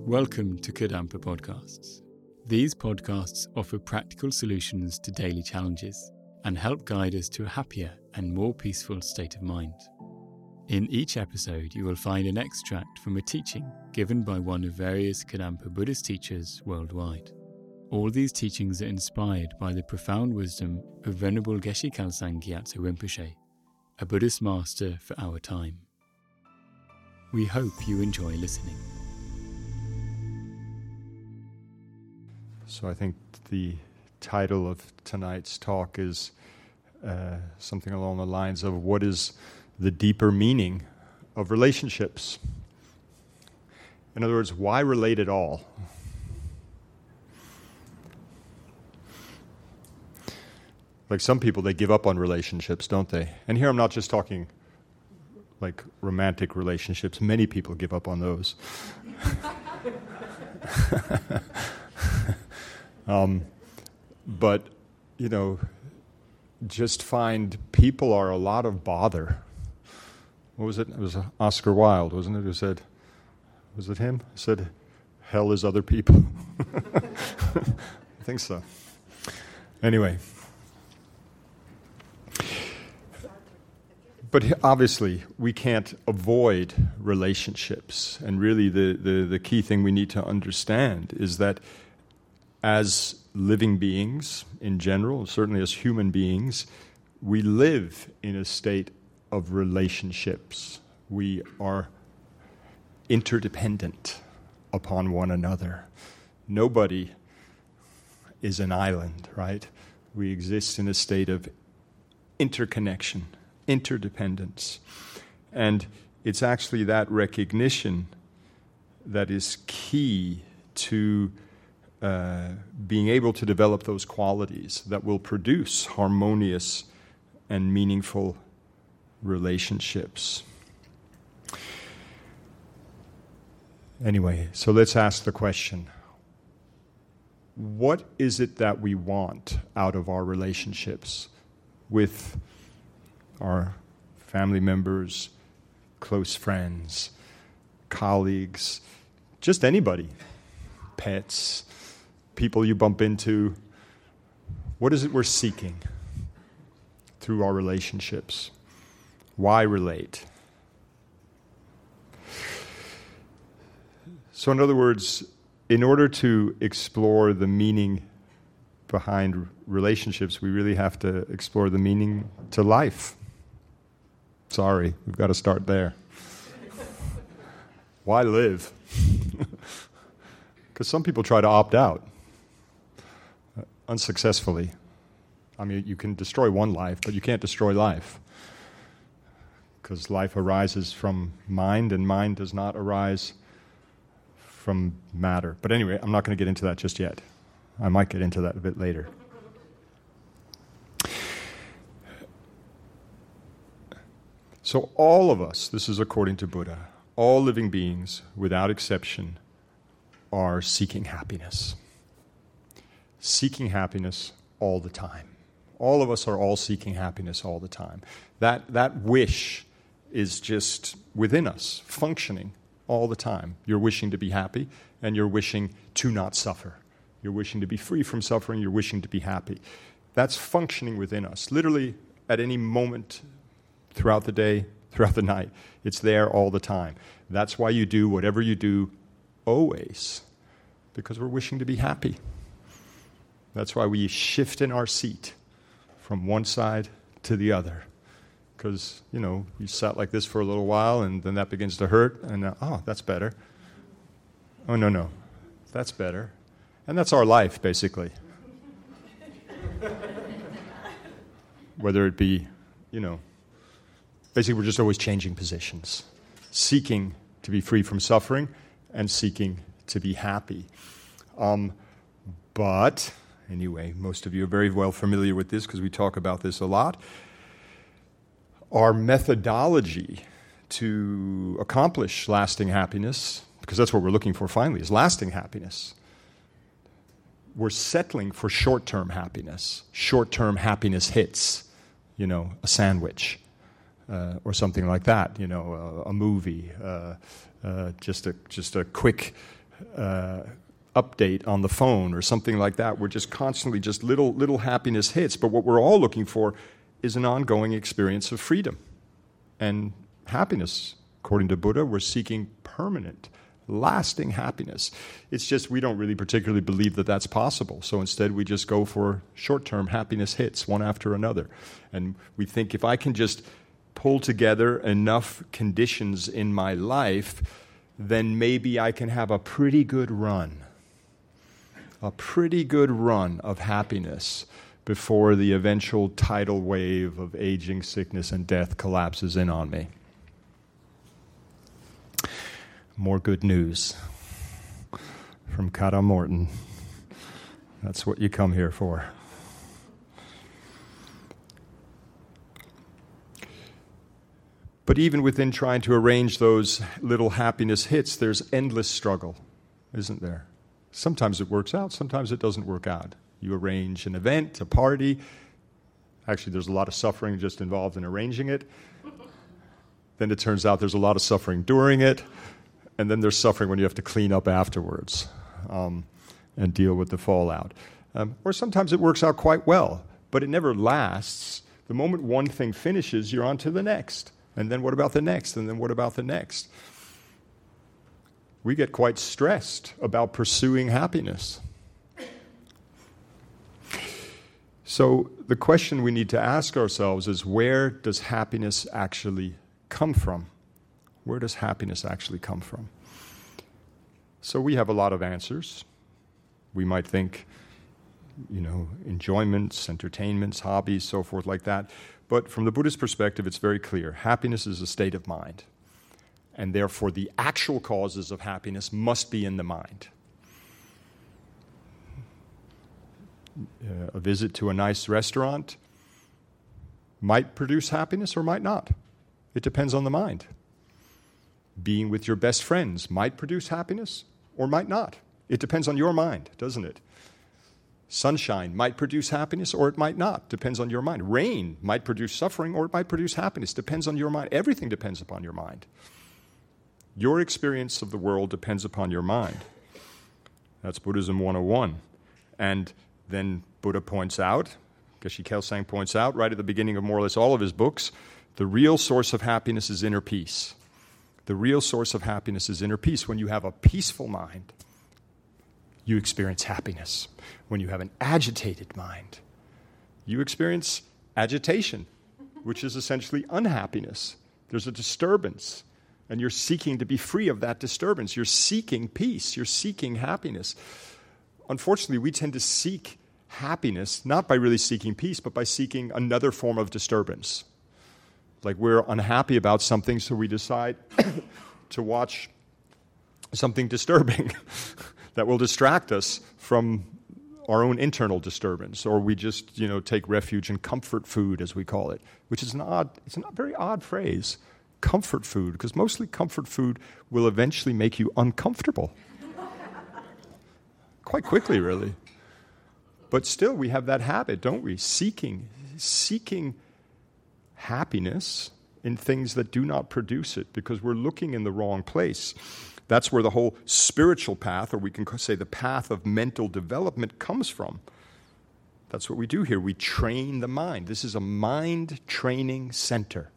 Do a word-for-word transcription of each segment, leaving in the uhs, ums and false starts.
Welcome to Kadampa Podcasts. These podcasts offer practical solutions to daily challenges and help guide us to a happier and more peaceful state of mind. In each episode, you will find an extract from a teaching given by one of various Kadampa Buddhist teachers worldwide. All these teachings are inspired by the profound wisdom of Venerable Geshe Khalsang Gyatso Rinpoche, a Buddhist master for our time. We hope you enjoy listening. So I think the title of tonight's talk is uh, something along the lines of what is the deeper meaning of relationships? In other words, why relate at all? Like some people, they give up on relationships, don't they? And here I'm not just talking like romantic relationships. Many people give up on those. Um, but, you know, just find people are a lot of bother. What was it? It was Oscar Wilde, wasn't it, who said, was it him? Said, hell is other people. I think so. Anyway. But obviously, we can't avoid relationships. And really the, the, the key thing we need to understand is that as living beings in general, certainly as human beings, we live in a state of relationships. We are interdependent upon one another. Nobody is an island, right? We exist in a state of interconnection, interdependence. And it's actually that recognition that is key to Uh, being able to develop those qualities that will produce harmonious and meaningful relationships. Anyway, so let's ask the question, what is it that we want out of our relationships with our family members, close friends, colleagues, just anybody, pets, people you bump into? What is it we're seeking through our relationships? Why relate? So in other words, in order to explore the meaning behind relationships, we really have to explore the meaning to life. Sorry, we've got to start there. Why live? Because some people try to opt out. Unsuccessfully. I mean, you can destroy one life, but you can't destroy life. Because life arises from mind, and mind does not arise from matter. But anyway, I'm not going to get into that just yet. I might get into that a bit later. So all of us, this is according to Buddha, all living beings, without exception, are seeking happiness. Seeking happiness all the time. All of us are all seeking happiness all the time. That that wish is just within us, functioning all the time. You're wishing to be happy, and you're wishing to not suffer. You're wishing to be free from suffering, you're wishing to be happy. That's functioning within us. Literally, at any moment throughout the day, throughout the night, it's there all the time. That's why you do whatever you do always, because we're wishing to be happy. That's why we shift in our seat from one side to the other. Because, you know, you sat like this for a little while, and then that begins to hurt, and uh, oh, that's better. Oh, no, no, that's better. And that's our life, basically. Whether it be, you know, basically we're just always changing positions, seeking to be free from suffering and seeking to be happy. Um, but... Anyway, most of you are very well familiar with this because we talk about this a lot. Our methodology to accomplish lasting happiness, because that's what we're looking for finally, is lasting happiness. We're settling for short-term happiness. Short-term happiness hits, you know, a sandwich uh, or something like that, you know, a, a movie, uh, uh, just a just a quick uh, update on the phone or something like that. We're just constantly just little little happiness hits. But what we're all looking for is an ongoing experience of freedom and happiness. According to Buddha, we're seeking permanent, lasting happiness. It's just we don't really particularly believe that that's possible. So instead we just go for short-term happiness hits, one after another. And we think if I can just pull together enough conditions in my life, then maybe I can have a pretty good run. A pretty good run of happiness before the eventual tidal wave of aging, sickness, and death collapses in on me. More good news from Kata Morton. That's what you come here for. But even within trying to arrange those little happiness hits, there's endless struggle, isn't there? Sometimes it works out, sometimes it doesn't work out. You arrange an event, a party. Actually, there's a lot of suffering just involved in arranging it. Then it turns out there's a lot of suffering during it. And then there's suffering when you have to clean up afterwards um, and deal with the fallout. Um, or sometimes it works out quite well, but it never lasts. The moment one thing finishes, you're on to the next. And then what about the next? And then what about the next? We get quite stressed about pursuing happiness. So the question we need to ask ourselves is, where does happiness actually come from? Where does happiness actually come from? So we have a lot of answers. We might think, you know, enjoyments, entertainments, hobbies, so forth like that. But from the Buddhist perspective, it's very clear. Happiness is a state of mind. And therefore, the actual causes of happiness must be in the mind. Uh, a visit to a nice restaurant might produce happiness or might not. It depends on the mind. Being with your best friends might produce happiness or might not. It depends on your mind, doesn't it? Sunshine might produce happiness or it might not. Depends on your mind. Rain might produce suffering or it might produce happiness. Depends on your mind. Everything depends upon your mind. Your experience of the world depends upon your mind. That's Buddhism one oh one. And then Buddha points out, Geshe Kelsang points out, right at the beginning of more or less all of his books, the real source of happiness is inner peace. The real source of happiness is inner peace. When you have a peaceful mind, you experience happiness. When you have an agitated mind, you experience agitation, which is essentially unhappiness. There's a disturbance, and you're seeking to be free of that disturbance. You're seeking peace. You're seeking happiness. Unfortunately, we tend to seek happiness, not by really seeking peace, but by seeking another form of disturbance. Like we're unhappy about something, so we decide to watch something disturbing that will distract us from our own internal disturbance, or we just, you know, take refuge in comfort food, as we call it, which is an odd, it's a very odd phrase, comfort food, because mostly comfort food will eventually make you uncomfortable. Quite quickly, really. But still, we have that habit, don't we? Seeking, seeking happiness in things that do not produce it, because we're looking in the wrong place. That's where the whole spiritual path, or we can say the path of mental development, comes from. That's what we do here. We train the mind. This is a mind training center.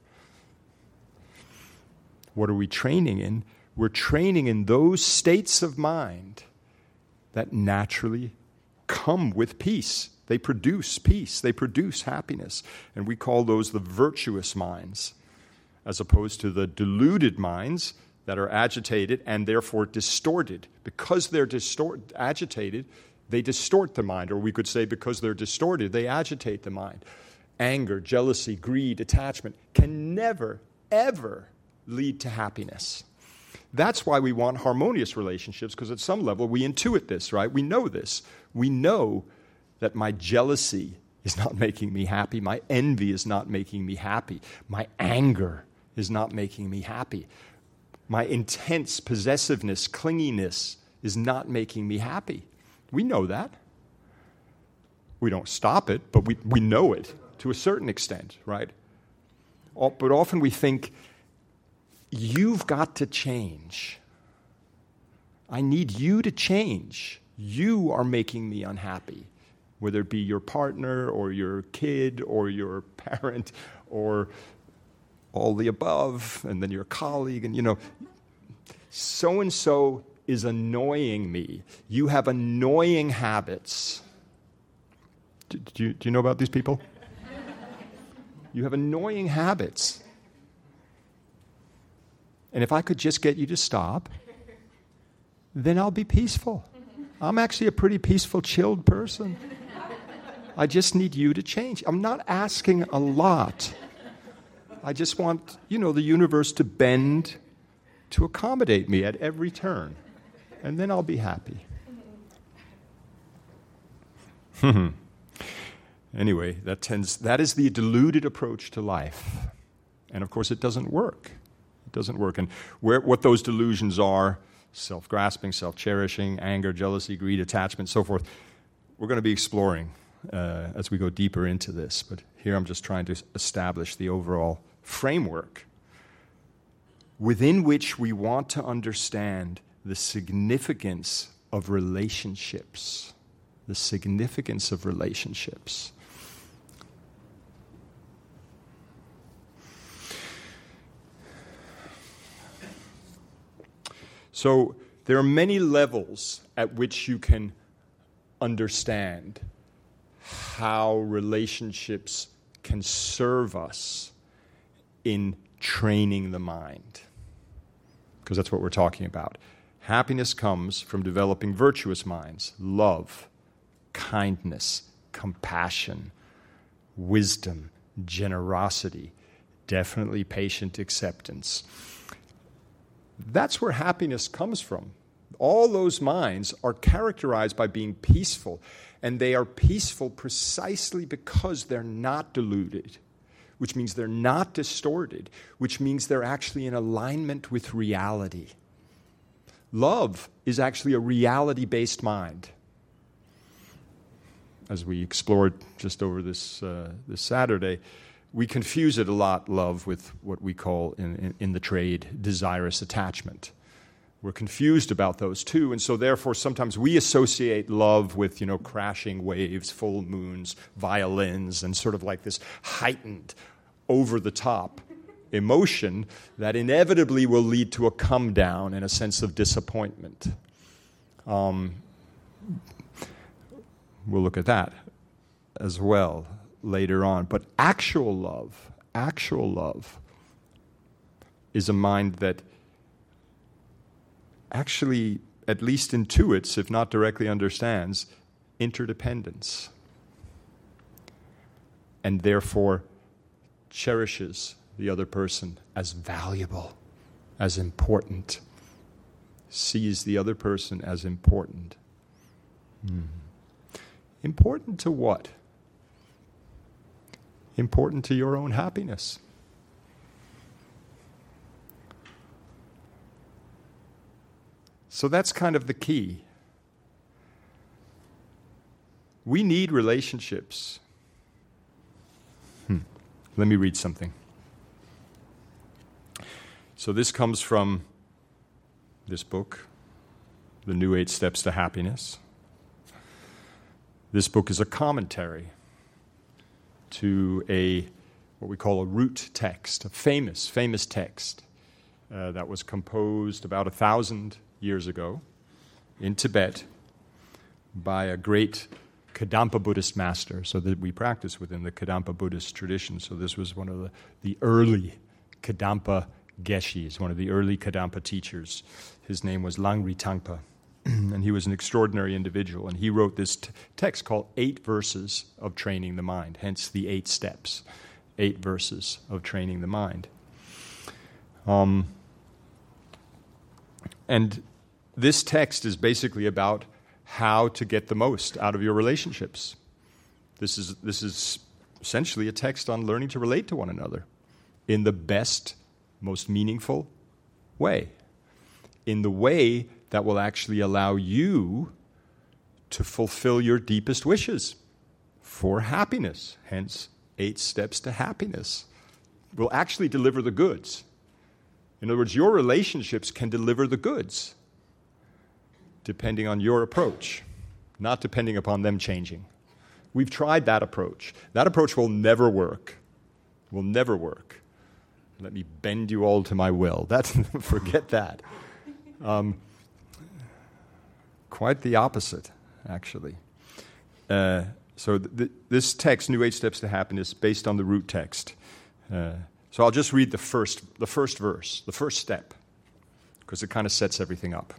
What are we training in? We're training in those states of mind that naturally come with peace. They produce peace. They produce happiness. And we call those the virtuous minds, as opposed to the deluded minds that are agitated and therefore distorted. Because they're distort- agitated, they distort the mind. Or we could say because they're distorted, they agitate the mind. Anger, jealousy, greed, attachment can never, ever lead to happiness. That's why we want harmonious relationships, because at some level we intuit this, right? We know this. We know that my jealousy is not making me happy. My envy is not making me happy. My anger is not making me happy. My intense possessiveness, clinginess is not making me happy. We know that. We don't stop it, but we, we know it to a certain extent, right? But often we think, you've got to change. I need you to change. You are making me unhappy, whether it be your partner or your kid or your parent or all the above, and then your colleague, and you know, so-and-so is annoying me. You have annoying habits. Do, do, you, do you know about these people? You have annoying habits. And if I could just get you to stop, then I'll be peaceful. I'm actually a pretty peaceful, chilled person. I just need you to change. I'm not asking a lot. I just want, you know, the universe to bend to accommodate me at every turn. And then I'll be happy. Anyway, that tends that is the deluded approach to life. And of course it doesn't work. It doesn't work. And where what those delusions are, self-grasping, self-cherishing, anger, jealousy, greed, attachment, so forth, we're going to be exploring uh, as we go deeper into this. But here I'm just trying to establish the overall framework within which we want to understand the significance of relationships. The significance of relationships. So there are many levels at which you can understand how relationships can serve us in training the mind. Because that's what we're talking about. Happiness comes from developing virtuous minds, love, kindness, compassion, wisdom, generosity, definitely patient acceptance. That's where happiness comes from. All those minds are characterized by being peaceful, and they are peaceful precisely because they're not deluded, which means they're not distorted, which means they're actually in alignment with reality. Love is actually a reality-based mind. As we explored just over this uh, this Saturday, we confuse it a lot, love, with what we call in, in, in the trade desirous attachment. We're confused about those two, and so therefore sometimes we associate love with, you know, crashing waves, full moons, violins, and sort of like this heightened, over-the-top emotion that inevitably will lead to a come down and a sense of disappointment. Um, we'll look at that as well later on. But actual love, actual love is a mind that actually at least intuits, if not directly understands, interdependence. And therefore cherishes the other person as valuable, as important, sees the other person as important. Mm. Important to what? Important to your own happiness. So that's kind of the key. We need relationships. Hmm. Let me read something. So this comes from this book, The New Eight Steps to Happiness. This book is a commentary to a, what we call a root text, a famous, famous text uh, that was composed about a thousand years ago in Tibet by a great Kadampa Buddhist master, so that we practice within the Kadampa Buddhist tradition. So this was one of the, the early Kadampa Geshis, one of the early Kadampa teachers. His name was Langri Tangpa, and he was an extraordinary individual. And he wrote this t- text called Eight Verses of Training the Mind, hence the eight steps, eight verses of training the mind. Um, and this text is basically about how to get the most out of your relationships. This is this is essentially a text on learning to relate to one another in the best, most meaningful way, in the way that will actually allow you to fulfill your deepest wishes for happiness. Hence, eight steps to happiness will actually deliver the goods. In other words, your relationships can deliver the goods. depending on your approach, not depending upon them changing. We've tried that approach. That approach will never work. Will never work. Let me bend you all to my will. That's forget that. Um, quite the opposite, actually. Uh, so th- th- this text, New Eight Steps to Happiness, based on the root text. Uh, so I'll just read the first, the first verse, the first step, because it kind of sets everything up.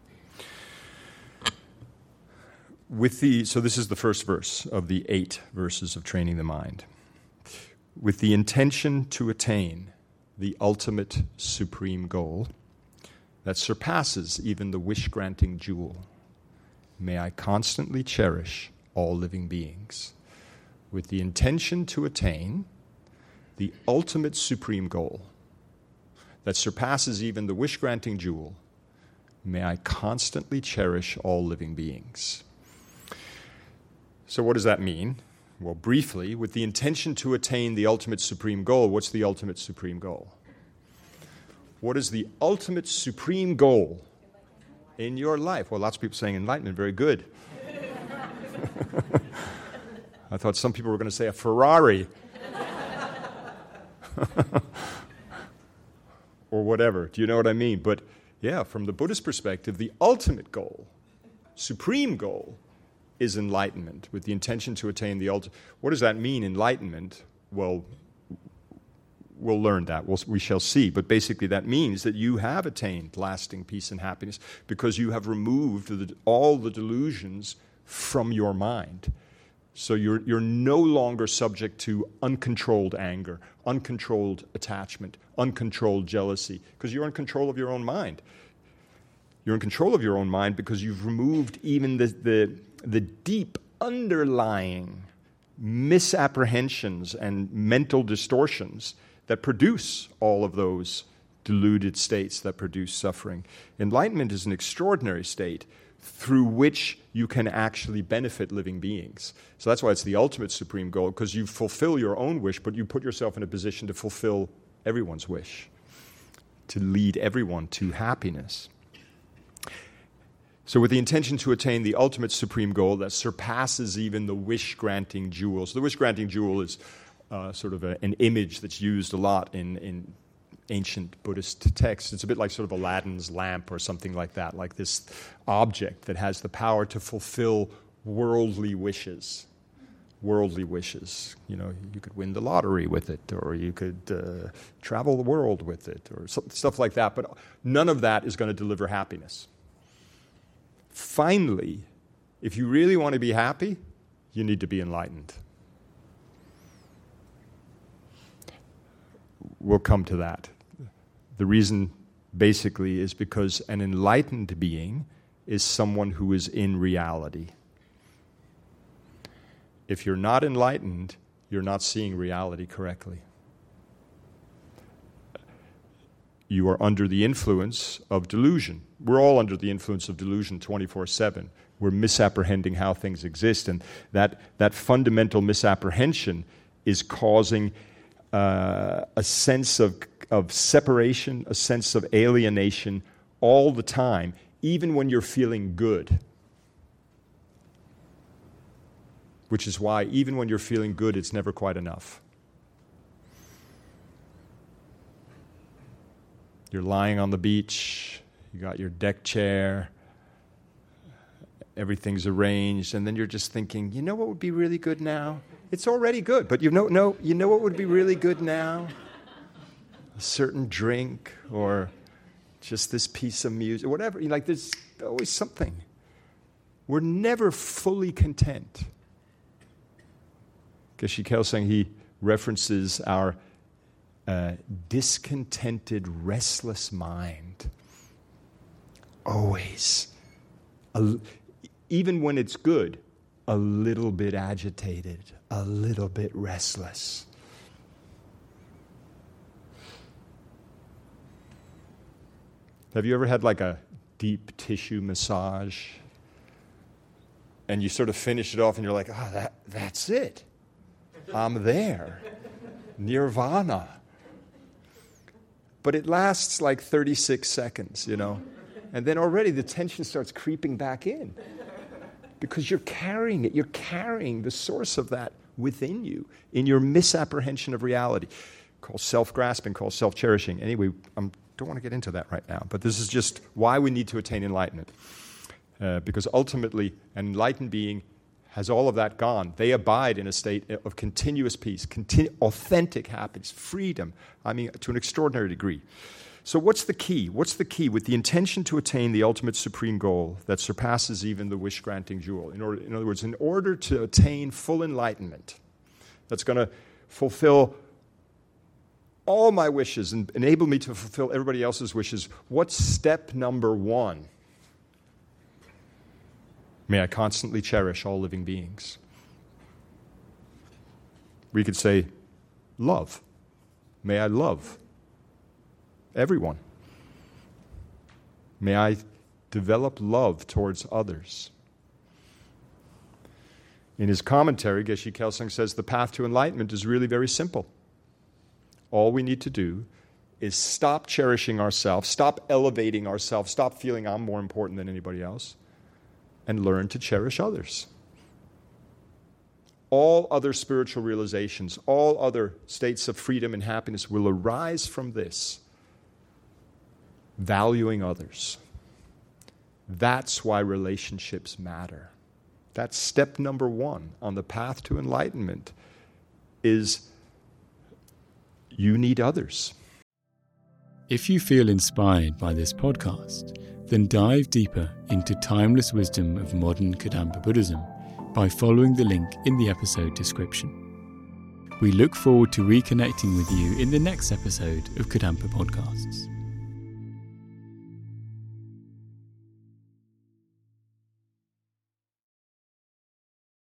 With the so this is the first verse of the eight verses of Training the Mind. With the intention to attain the ultimate supreme goal that surpasses even the wish-granting jewel, may I constantly cherish all living beings. With the intention to attain the ultimate supreme goal that surpasses even the wish-granting jewel, may I constantly cherish all living beings. So what does that mean? Well, briefly, with the intention to attain the ultimate supreme goal, what's the ultimate supreme goal? What is the ultimate supreme goal in your life? Well, lots of people saying enlightenment, very good. I thought some people were going to say a Ferrari. Or whatever. Do you know what I mean? But yeah, from the Buddhist perspective, the ultimate goal, supreme goal, is enlightenment, with the intention to attain the ultimate. What does that mean, enlightenment? Well, we'll learn that. We'll, we shall see. But basically that means that you have attained lasting peace and happiness because you have removed the, all the delusions from your mind. So you're, you're no longer subject to uncontrolled anger, uncontrolled attachment, uncontrolled jealousy, because you're in control of your own mind. You're in control of your own mind because you've removed even the, the, the deep underlying misapprehensions and mental distortions that produce all of those deluded states that produce suffering. Enlightenment is an extraordinary state through which you can actually benefit living beings. So that's why it's the ultimate supreme goal, because you fulfill your own wish, but you put yourself in a position to fulfill everyone's wish, to lead everyone to happiness. So with the intention to attain the ultimate supreme goal that surpasses even the wish-granting jewel. So the wish-granting jewel is uh, sort of a, an image that's used a lot in, in ancient Buddhist texts. It's a bit like sort of Aladdin's lamp or something like that, like this object that has the power to fulfill worldly wishes. Worldly wishes. You know, you could win the lottery with it, or you could uh, travel the world with it, or so, stuff like that. But none of that is going to deliver happiness. Finally, if you really want to be happy, you need to be enlightened. We'll come to that. The reason, basically, is because an enlightened being is someone who is in reality. If you're not enlightened, you're not seeing reality correctly. You are under the influence of delusion. We're all under the influence of delusion twenty-four seven. We're misapprehending how things exist, and that, that fundamental misapprehension is causing uh, a sense of, of separation, a sense of alienation all the time, even when you're feeling good. Which is why even when you're feeling good, it's never quite enough. You're lying on the beach, you got your deck chair, everything's arranged, and then you're just thinking, you know what would be really good now? It's already good, but you know, no, you know what would be really good now? A certain drink, or just this piece of music, whatever. Like, there's always something. We're never fully content. Geshe Kelsang, he references our uh, discontented, restless mind. Always, a, even when it's good, a little bit agitated, a little bit restless. Have you ever had like a deep tissue massage? And you sort of finish it off and you're like, ah, oh, that, that's it. I'm there. Nirvana. But it lasts like thirty-six seconds, you know. And then already the tension starts creeping back in because you're carrying it. You're carrying the source of that within you in your misapprehension of reality. Called self-grasping, called self-cherishing. Anyway, I don't want to get into that right now, but this is just why we need to attain enlightenment. Uh, because ultimately, an enlightened being has all of that gone. They abide in a state of continuous peace, continu- authentic happiness, freedom, I mean, to an extraordinary degree. So what's the key? What's the key? With the intention to attain the ultimate supreme goal that surpasses even the wish-granting jewel. In, order, in other words, in order to attain full enlightenment, that's going to fulfill all my wishes and enable me to fulfill everybody else's wishes, what's step number one? May I constantly cherish all living beings. We could say, love. May I love everyone. May I develop love towards others. In his commentary, Geshe Kelsang says the path to enlightenment is really very simple. All we need to do is stop cherishing ourselves, stop elevating ourselves, stop feeling I'm more important than anybody else, and learn to cherish others. All other spiritual realizations, all other states of freedom and happiness will arise from this. Valuing others. That's why relationships matter. That's step number one on the path to enlightenment, is you need others. If you feel inspired by this podcast, then dive deeper into timeless wisdom of modern Kadampa Buddhism by following the link in the episode description. We look forward to reconnecting with you in the next episode of Kadampa Podcasts.